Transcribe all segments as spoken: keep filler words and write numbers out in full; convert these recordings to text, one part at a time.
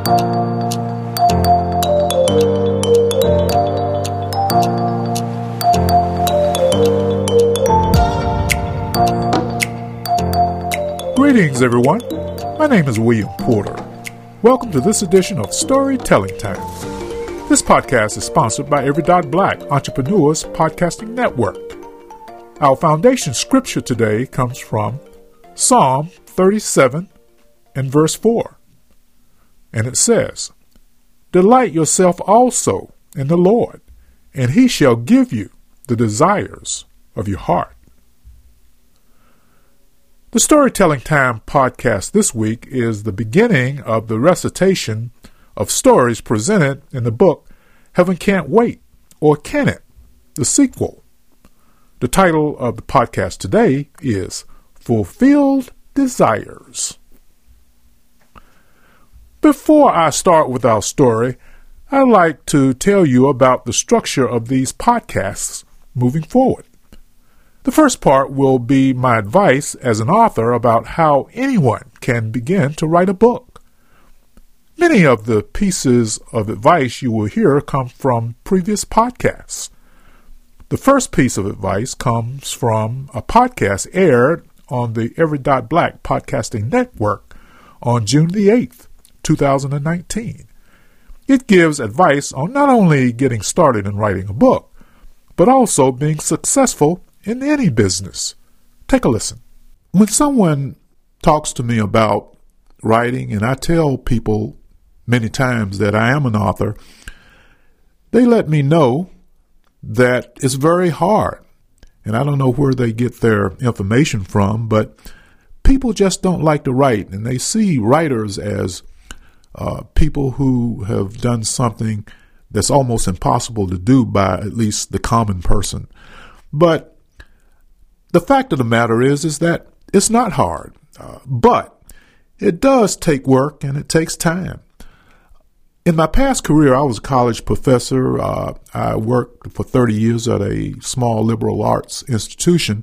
Greetings, everyone. My name is William Porter. Welcome to this edition of Storytelling Time. This podcast is sponsored by Every Dot Black Entrepreneurs Podcasting Network. Our foundation scripture today comes from Psalm thirty-seven and verse four. And it says, "Delight yourself also in the Lord, and he shall give you the desires of your heart." The Storytelling Time podcast this week is the beginning of the recitation of stories presented in the book Heaven Can't Wait, or Can It?, the sequel. The title of the podcast today is Fulfilled Desires. Before I start with our story, I'd like to tell you about the structure of these podcasts moving forward. The first part will be my advice as an author about how anyone can begin to write a book. Many of the pieces of advice you will hear come from previous podcasts. The first piece of advice comes from a podcast aired on the Every Dot Black Podcasting Network on June the eighth, two thousand nineteen. It gives advice on not only getting started in writing a book, but also being successful in any business. Take a listen. When someone talks to me about writing, and I tell people many times that I am an author, they let me know that it's very hard. And I don't know where they get their information from, but people just don't like to write, and they see writers as uh, people who have done something that's almost impossible to do by at least the common person. But the fact of the matter is, is that it's not hard, uh, but it does take work and it takes time. In my past career, I was a college professor. Uh, I worked for thirty years at a small liberal arts institution.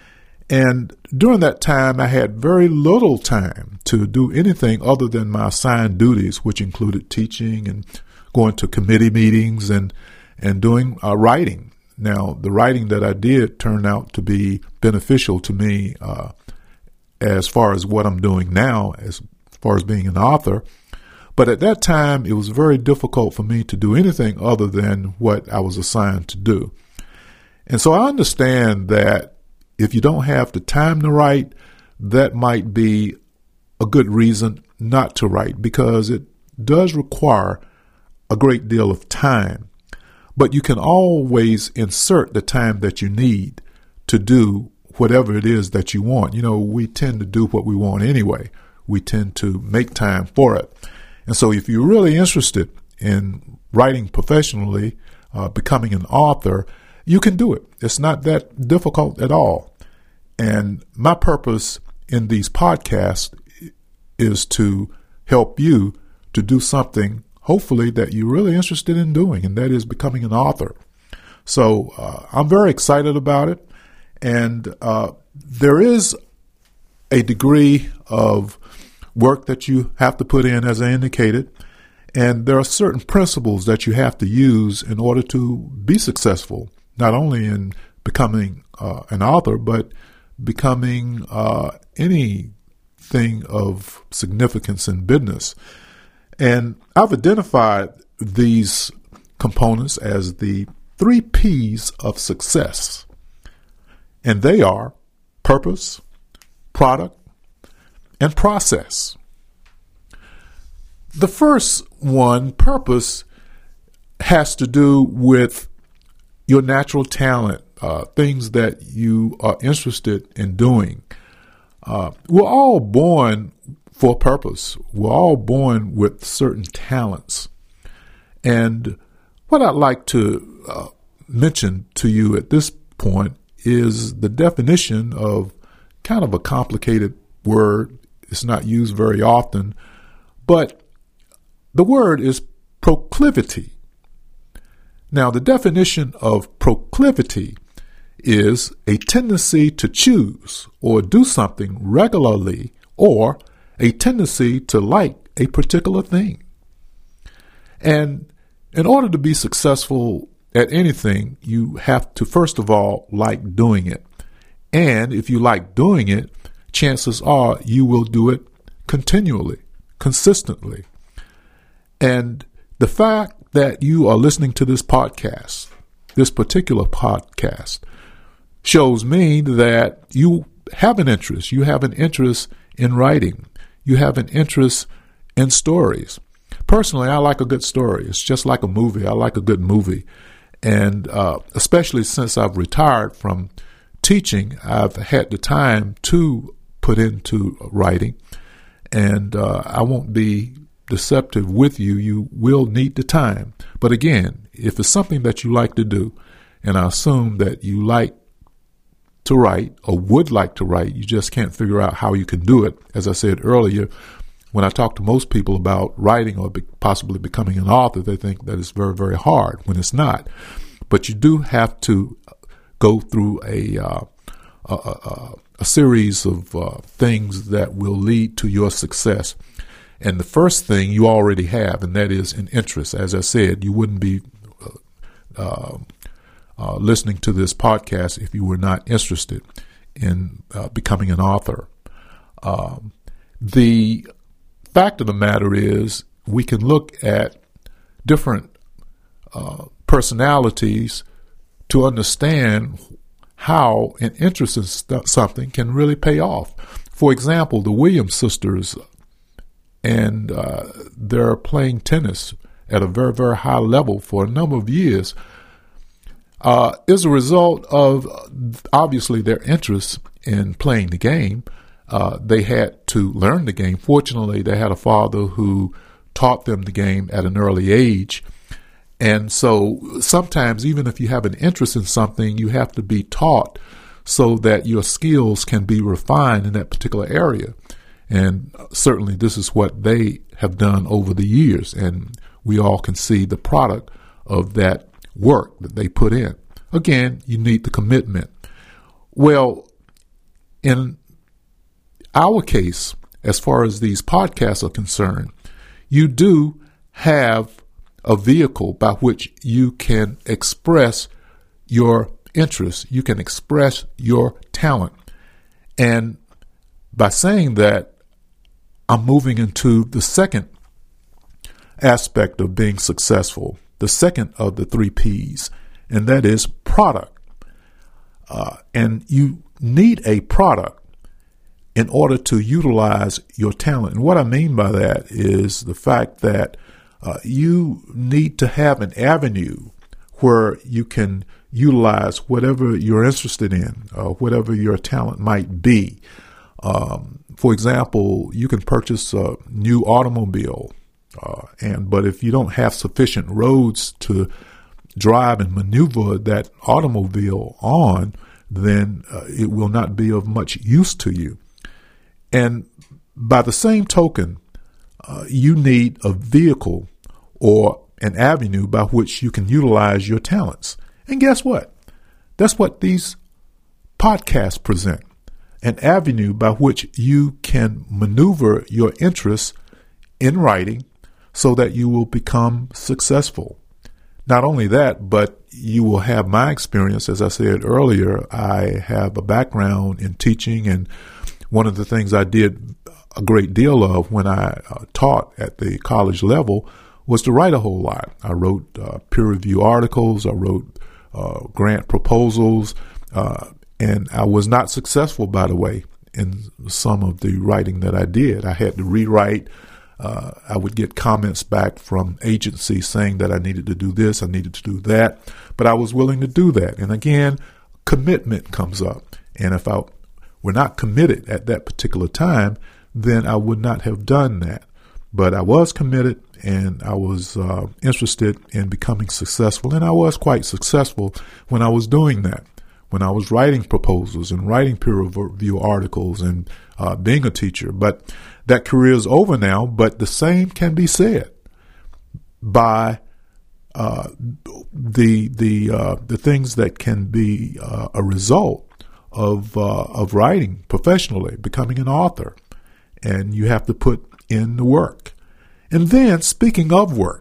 And during that time, I had very little time to do anything other than my assigned duties, which included teaching and going to committee meetings and, and doing uh, writing. Now, the writing that I did turned out to be beneficial to me uh, as far as what I'm doing now, as far as being an author. But at that time, it was very difficult for me to do anything other than what I was assigned to do. And so I understand that if you don't have the time to write, that might be a good reason not to write, because it does require a great deal of time. But you can always insert the time that you need to do whatever it is that you want. You know, we tend to do what we want anyway. We tend to make time for it. And so if you're really interested in writing professionally, uh, becoming an author, you can do it. It's not that difficult at all. And my purpose in these podcasts is to help you to do something hopefully that you're really interested in doing, and that is becoming an author. So uh, I'm very excited about it, and uh, there is a degree of work that you have to put in, as I indicated, and there are certain principles that you have to use in order to be successful, not only in becoming uh, an author, but becoming uh, anything of significance in business. And I've identified these components as the three P's of success. And they are purpose, product, and process. The first one, purpose, has to do with your natural talent, uh, things that you are interested in doing. Uh, we're all born for a purpose. We're all born with certain talents. And what I'd like to uh, mention to you at this point is the definition of kind of a complicated word. It's not used very often, but the word is proclivity. Now, the definition of proclivity is a tendency to choose or do something regularly, or a tendency to like a particular thing. And in order to be successful at anything, you have to, first of all, like doing it. And if you like doing it, chances are you will do it continually, consistently. And the fact that you are listening to this podcast, this particular podcast, shows me that you have an interest. You have an interest in writing. You have an interest in stories. Personally, I like a good story. It's just like a movie. I like a good movie. And uh, especially since I've retired from teaching, I've had the time to put into writing. And uh, I won't be deceptive with you. You will need the time. But again, if it's something that you like to do, and I assume that you like to write or would like to write, you just can't figure out how you can do it. As I said earlier, when I talk to most people about writing or be possibly becoming an author, they think that it's very, very hard when it's not. But you do have to go through a uh, a, a, a series of uh, things that will lead to your success. And the first thing you already have, and that is an interest. As I said, you wouldn't be uh, uh, uh, listening to this podcast if you were not interested in uh, becoming an author. Um, the fact of the matter is, we can look at different uh, personalities to understand how an interest in st- something can really pay off. For example, the Williams sisters, and uh, they're playing tennis at a very, very high level for a number of years, uh, is a result of, obviously, their interest in playing the game. Uh, they had to learn the game. Fortunately, they had a father who taught them the game at an early age. And so sometimes, even if you have an interest in something, you have to be taught so that your skills can be refined in that particular area. And certainly this is what they have done over the years. And we all can see the product of that work that they put in. Again, you need the commitment. Well, in our case, as far as these podcasts are concerned, you do have a vehicle by which you can express your interests. You can express your talent. And by saying that, I'm moving into the second aspect of being successful, the second of the three P's, and that is product. Uh, and you need a product in order to utilize your talent. And what I mean by that is the fact that uh, you need to have an avenue where you can utilize whatever you're interested in, uh, whatever your talent might be. Um, for example, you can purchase a new automobile, uh, and but if you don't have sufficient roads to drive and maneuver that automobile on, then uh, it will not be of much use to you. And by the same token, uh, you need a vehicle or an avenue by which you can utilize your talents. And guess what? That's what these podcasts present. An avenue by which you can maneuver your interests in writing so that you will become successful. Not only that, but you will have my experience. As I said earlier, I have a background in teaching, and one of the things I did a great deal of when I uh, taught at the college level was to write a whole lot. I wrote uh, peer review articles. I wrote uh, grant proposals. Uh, and I was not successful, by the way, in some of the writing that I did. I had to rewrite. Uh, I would get comments back from agencies saying that I needed to do this, I needed to do that. But I was willing to do that. And again, commitment comes up. And if I were not committed at that particular time, then I would not have done that. But I was committed, and I was uh, interested in becoming successful, and I was quite successful when I was doing that, when I was writing proposals and writing peer review articles and uh, being a teacher. But that career is over now, but the same can be said by uh, the the uh, the things that can be uh, a result of uh, of writing professionally, becoming an author. And you have to put in the work. And then, speaking of work,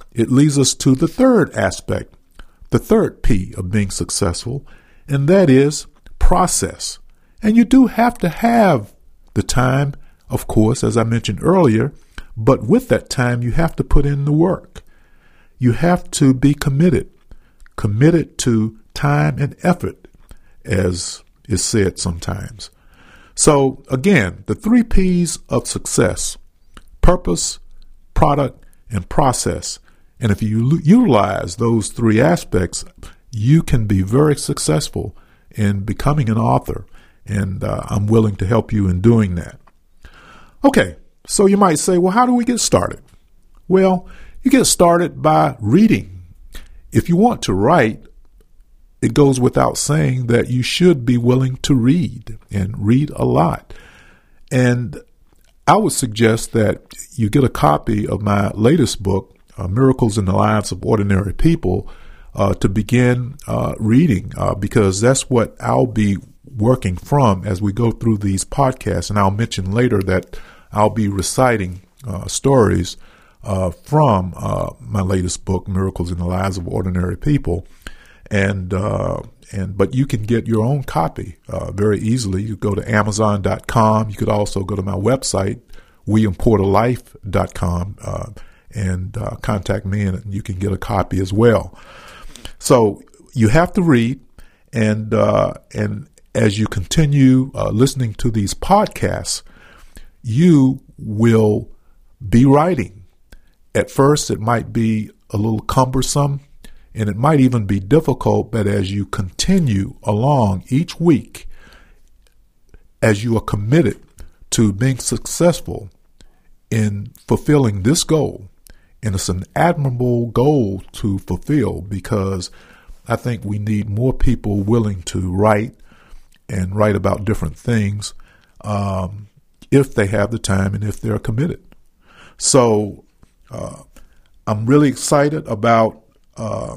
it leads us to the third aspect, the third P of being successful, and that is process. And you do have to have the time, of course, as I mentioned earlier, but with that time, you have to put in the work. You have to be committed, committed to time and effort, as is said sometimes. So again, the three P's of success: purpose, product, and process. And if you l- utilize those three aspects, you can be very successful in becoming an author. And uh, I'm willing to help you in doing that. Okay, so you might say, well, how do we get started? Well, you get started by reading. If you want to write, it goes without saying that you should be willing to read and read a lot. And I would suggest that you get a copy of my latest book, uh, Miracles in the Lives of Ordinary People, uh, to begin uh, reading, uh, because that's what I'll be working from as we go through these podcasts. And I'll mention later that I'll be reciting uh, stories uh, from uh, my latest book, Miracles in the Lives of Ordinary People. And uh, and but you can get your own copy uh, very easily. You go to amazon dot com. You could also go to my website, william porter life dot com, uh, and uh, contact me, and you can get a copy as well. So you have to read, and uh, and as you continue uh, listening to these podcasts, you will be writing. At first, it might be a little cumbersome, and it might even be difficult, but as you continue along each week, as you are committed to being successful in fulfilling this goal, and it's an admirable goal to fulfill, because I think we need more people willing to write and write about different things um, if they have the time and if they're committed. So uh, I'm really excited about uh,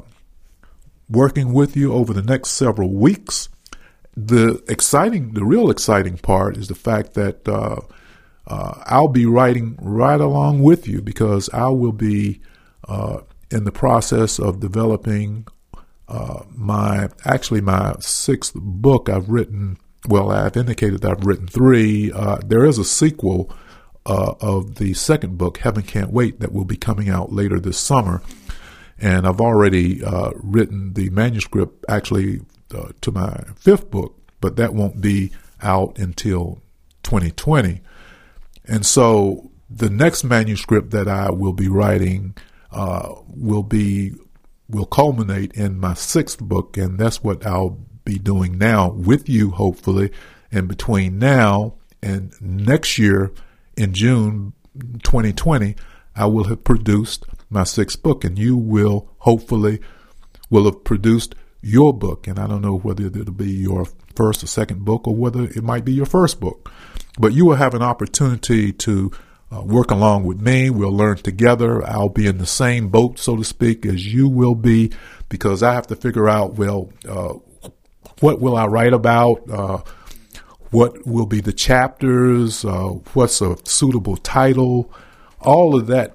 working with you over the next several weeks. The exciting, the real exciting part is the fact that uh, uh, I'll be writing right along with you, because I will be uh, in the process of developing uh, my, actually my sixth book. I've written, well, I've indicated that I've written three. Uh, there is a sequel uh, of the second book, Heaven Can't Wait, that will be coming out later this summer. And I've already uh, written the manuscript actually uh, to my fifth book, but that won't be out until twenty twenty. And so the next manuscript that I will be writing uh, will be will culminate in my sixth book, and that's what I'll be doing now with you, hopefully. And between now and next year in June twenty twenty, I will have produced my sixth book, and you will hopefully will have produced your book. And I don't know whether it'll be your first or second book, or whether it might be your first book, but you will have an opportunity to uh, work along with me. We'll learn together. I'll be in the same boat, so to speak, as you will be, because I have to figure out, well, uh, what will I write about? Uh, what will be the chapters? Uh, what's a suitable title? All of that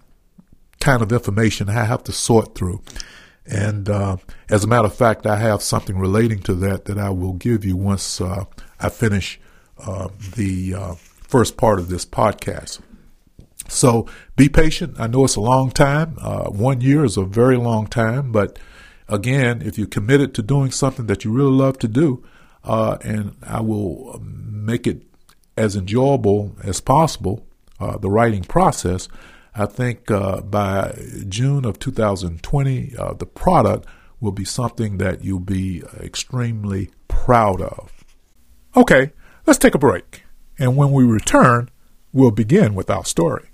kind of information I have to sort through. And uh, as a matter of fact, I have something relating to that that I will give you once uh, I finish uh, the uh, first part of this podcast. So be patient. I know it's a long time. Uh, one year is a very long time. But again, if you're committed to doing something that you really love to do, uh, and I will make it as enjoyable as possible, uh, the writing process, I think uh, by June of two thousand twenty, uh, the product will be something that you'll be extremely proud of. Okay, let's take a break. And when we return, we'll begin with our story.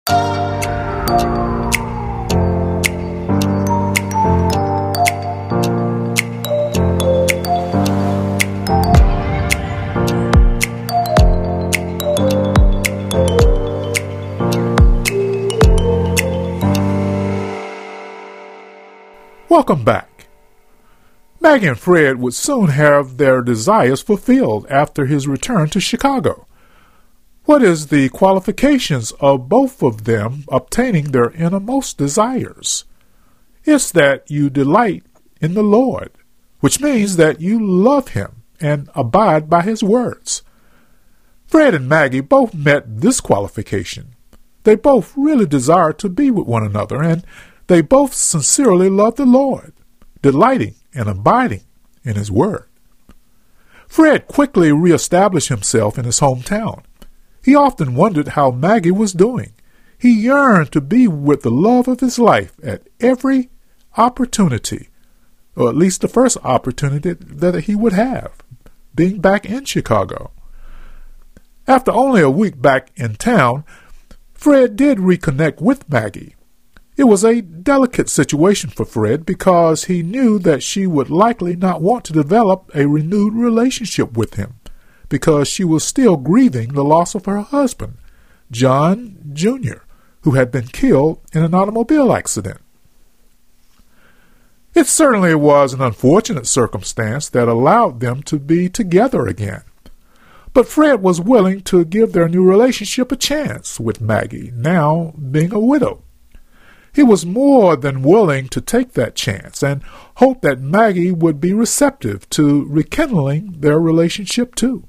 Welcome back. Maggie and Fred would soon have their desires fulfilled after his return to Chicago. What is the qualifications of both of them obtaining their innermost desires? It's that you delight in the Lord, which means that you love Him and abide by His words. Fred and Maggie both met this qualification. They both really desired to be with one another, and they both sincerely loved the Lord, delighting and abiding in His word. Fred quickly reestablished himself in his hometown. He often wondered how Maggie was doing. He yearned to be with the love of his life at every opportunity, or at least the first opportunity that he would have, being back in Chicago. After only a week back in town, Fred did reconnect with Maggie. It was a delicate situation for Fred because he knew that she would likely not want to develop a renewed relationship with him because she was still grieving the loss of her husband, John Junior, who had been killed in an automobile accident. It certainly was an unfortunate circumstance that allowed them to be together again. But Fred was willing to give their new relationship a chance with Maggie, now being a widow. He was more than willing to take that chance and hoped that Maggie would be receptive to rekindling their relationship too.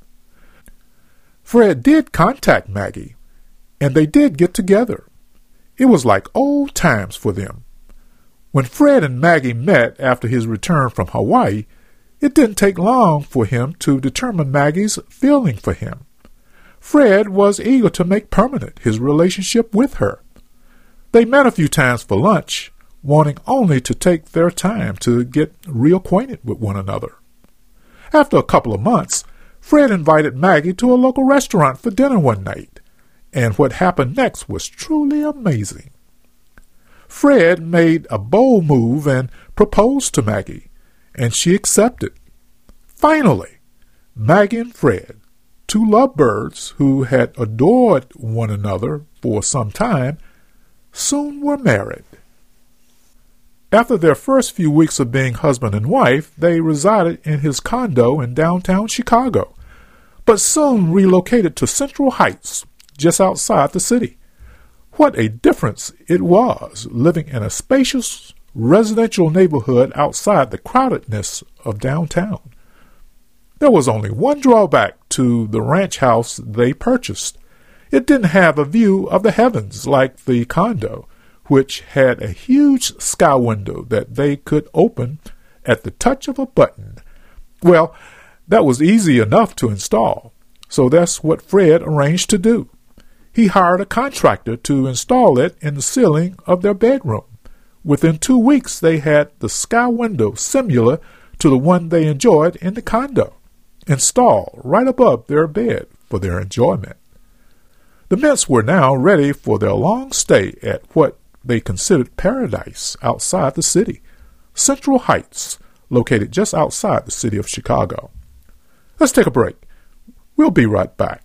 Fred did contact Maggie, and they did get together. It was like old times for them. When Fred and Maggie met after his return from Hawaii, it didn't take long for him to determine Maggie's feeling for him. Fred was eager to make permanent his relationship with her. They met a few times for lunch, wanting only to take their time to get reacquainted with one another. After a couple of months, Fred invited Maggie to a local restaurant for dinner one night, and what happened next was truly amazing. Fred made a bold move and proposed to Maggie, and she accepted. Finally, Maggie and Fred, two lovebirds who had adored one another for some time, soon were married. After their first few weeks of being husband and wife, they resided in his condo in downtown Chicago, but soon relocated to Central Heights, just outside the city. What a difference it was living in a spacious residential neighborhood outside the crowdedness of downtown. There was only one drawback to the ranch house they purchased. It didn't have a view of the heavens like the condo, which had a huge sky window that they could open at the touch of a button. Well, that was easy enough to install, so that's what Fred arranged to do. He hired a contractor to install it in the ceiling of their bedroom. Within two weeks, they had the sky window similar to the one they enjoyed in the condo, installed right above their bed for their enjoyment. The Mints were now ready for their long stay at what they considered paradise outside the city, Central Heights, located just outside the city of Chicago. Let's take a break. We'll be right back.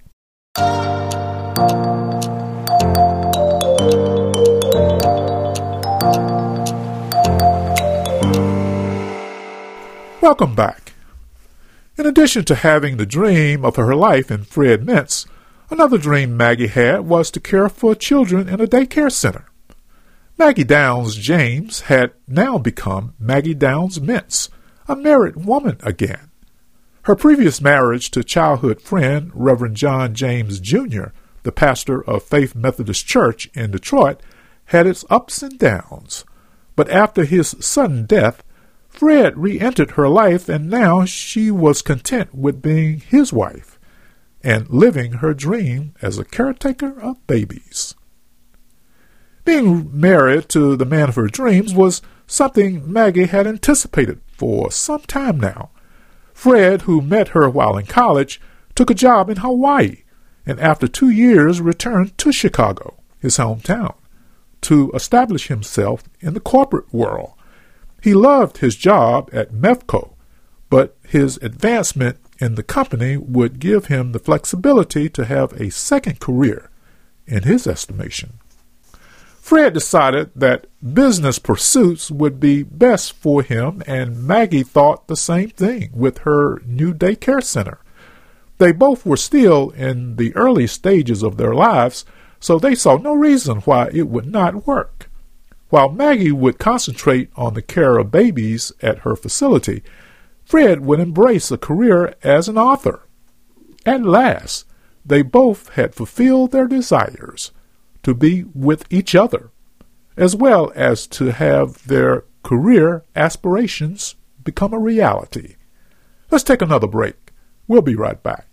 Welcome back. In addition to having the dream of her life in Fred Mintz, another dream Maggie had was to care for children in a daycare center. Maggie Downs James had now become Maggie Downs Mintz, a married woman again. Her previous marriage to childhood friend Reverend John James Junior, the pastor of Faith Methodist Church in Detroit, had its ups and downs. But after his sudden death, Fred re-entered her life, and now she was content with being his wife and living her dream as a caretaker of babies. Being married to the man of her dreams was something Maggie had anticipated for some time now. Fred, who met her while in college, took a job in Hawaii, and after two years returned to Chicago, his hometown, to establish himself in the corporate world. He loved his job at MEFCO, but his advancement in the company would give him the flexibility to have a second career, in his estimation. Fred decided that business pursuits would be best for him, and Maggie thought the same thing with her new daycare center. They both were still in the early stages of their lives, so they saw no reason why it would not work. While Maggie would concentrate on the care of babies at her facility, Fred would embrace a career as an author. At last, they both had fulfilled their desires to be with each other, as well as to have their career aspirations become a reality. Let's take another break. We'll be right back.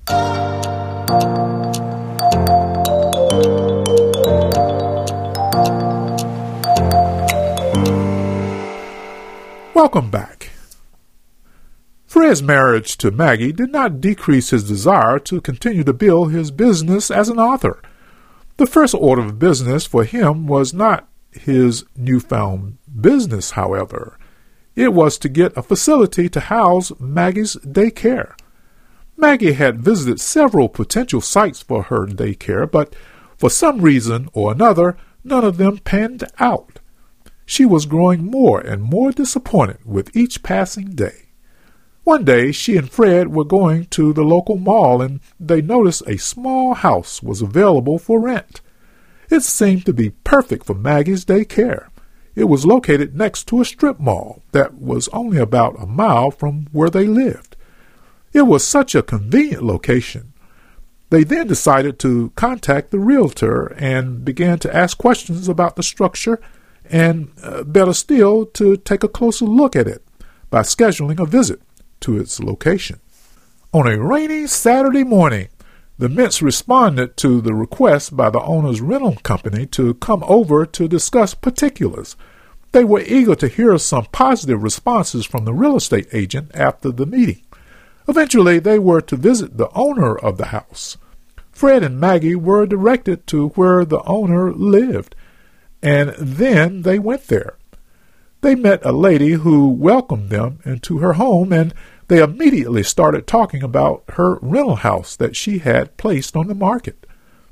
Welcome back. Fred's marriage to Maggie did not decrease his desire to continue to build his business as an author. The first order of business for him was not his newfound business, however. It was to get a facility to house Maggie's daycare. Maggie had visited several potential sites for her daycare, but for some reason or another, none of them panned out. She was growing more and more disappointed with each passing day. One day, she and Fred were going to the local mall, and they noticed a small house was available for rent. It seemed to be perfect for Maggie's daycare. It was located next to a strip mall that was only about a mile from where they lived. It was such a convenient location. They then decided to contact the realtor and began to ask questions about the structure and, uh, better still, to take a closer look at it by scheduling a visit to its location. On a rainy Saturday morning, the Mints responded to the request by the owner's rental company to come over to discuss particulars. They were eager to hear some positive responses from the real estate agent after the meeting. Eventually, they were to visit the owner of the house. Fred and Maggie were directed to where the owner lived, and then they went there. They met a lady who welcomed them into her home, and they immediately started talking about her rental house that she had placed on the market.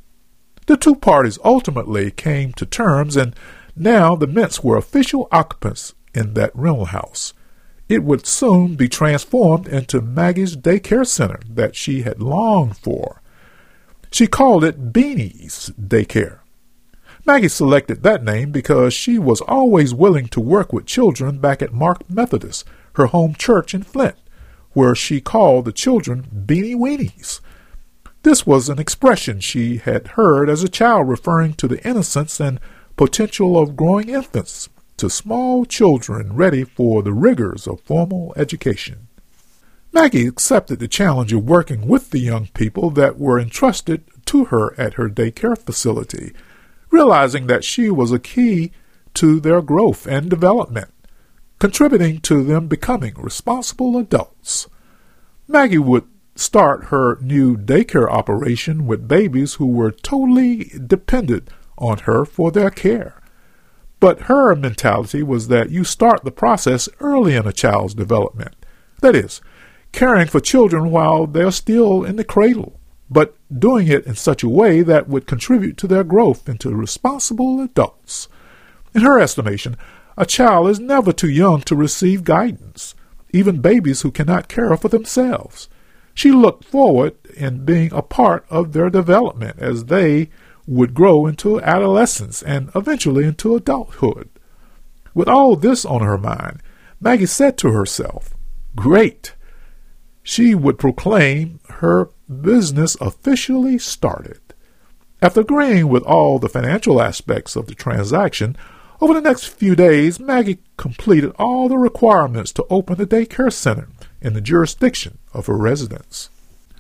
The two parties ultimately came to terms, and now the Mints were official occupants in that rental house. It would soon be transformed into Maggie's daycare center that she had longed for. She called it Beanie's Daycare. Maggie selected that name because she was always willing to work with children back at Mark Methodist, her home church in Flint, where she called the children Beanie Weenies. This was an expression she had heard as a child referring to the innocence and potential of growing infants, to small children ready for the rigors of formal education. Maggie accepted the challenge of working with the young people that were entrusted to her at her daycare facility, realizing that she was a key to their growth and development, contributing to them becoming responsible adults. Maggie would start her new daycare operation with babies who were totally dependent on her for their care. But her mentality was that you start the process early in a child's development. That is, caring for children while they're still in the cradle, but doing it in such a way that would contribute to their growth into responsible adults. In her estimation, a child is never too young to receive guidance, even babies who cannot care for themselves. She looked forward in being a part of their development as they would grow into adolescence and eventually into adulthood. With all this on her mind, Maggie said to herself, "Great!" She would proclaim her business officially started. After agreeing with all the financial aspects of the transaction, over the next few days, Maggie completed all the requirements to open the daycare center in the jurisdiction of her residence.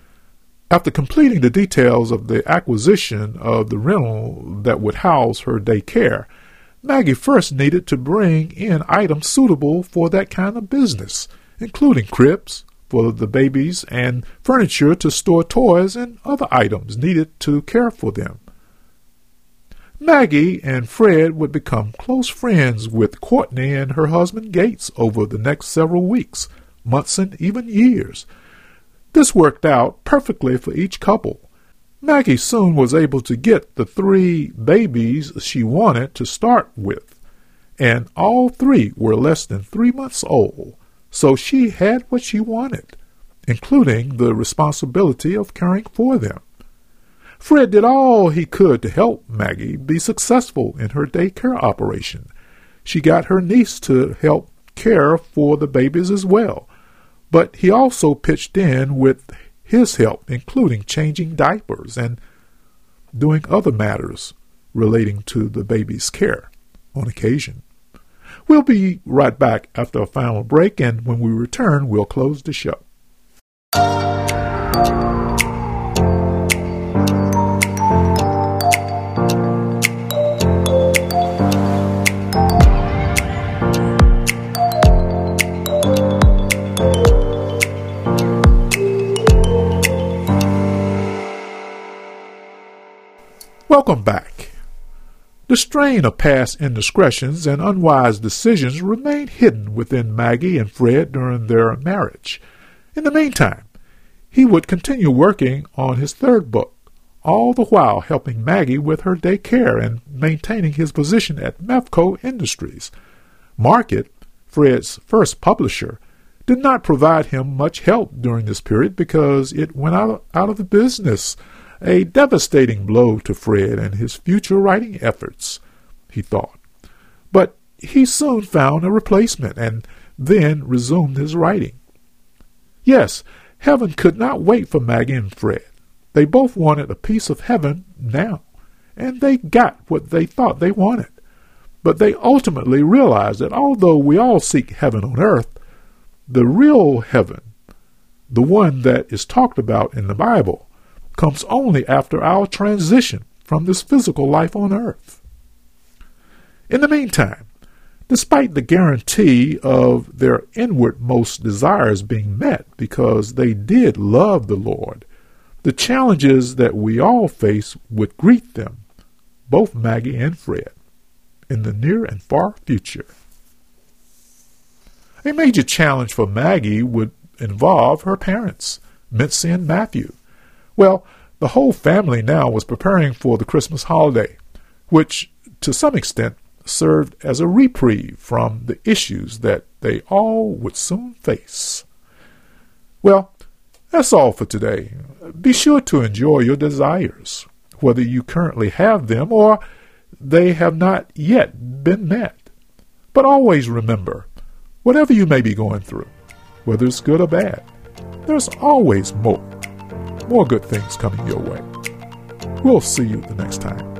After completing the details of the acquisition of the rental that would house her daycare, Maggie first needed to bring in items suitable for that kind of business, including cribs for the babies and furniture to store toys and other items needed to care for them. Maggie and Fred would become close friends with Courtney and her husband Gates over the next several weeks, months, and even years. This worked out perfectly for each couple. Maggie soon was able to get the three babies she wanted to start with, and all three were less than three months old, so she had what she wanted. including the responsibility of caring for them. Fred did all he could to help Maggie be successful in her daycare operation. She got her niece to help care for the babies as well, but he also pitched in with his help, including changing diapers and doing other matters relating to the baby's care on occasion. We'll be right back after a final break, and when we return, we'll close the show. Welcome back. The strain of past indiscretions and unwise decisions remained hidden within Maggie and Fred during their marriage. In the meantime, he would continue working on his third book, all the while helping Maggie with her daycare and maintaining his position at Mevco Industries. Market, Fred's first publisher, did not provide him much help during this period because it went out, out of the business, a devastating blow to Fred and his future writing efforts, he thought. But he soon found a replacement and then resumed his writing. Yes, heaven could not wait for Maggie and Fred. They both wanted a piece of heaven now, and they got what they thought they wanted. But they ultimately realized that although we all seek heaven on earth, the real heaven, the one that is talked about in the Bible, comes only after our transition from this physical life on earth. In the meantime, despite the guarantee of their inwardmost desires being met because they did love the Lord, the challenges that we all face would greet them, both Maggie and Fred, in the near and far future. A major challenge for Maggie would involve her parents, Mitzi and Matthew. Well, the whole family now was preparing for the Christmas holiday, which, to some extent, served as a reprieve from the issues that they all would soon face. Well, that's all for today. Be sure to enjoy your desires, whether you currently have them or they have not yet been met. But always remember, whatever you may be going through, whether it's good or bad, there's always more. More good things coming your way. We'll see you the next time.